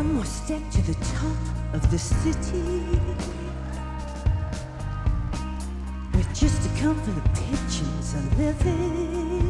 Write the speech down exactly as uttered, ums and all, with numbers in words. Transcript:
more step to the top of the city, with just a couple of pigeons a living.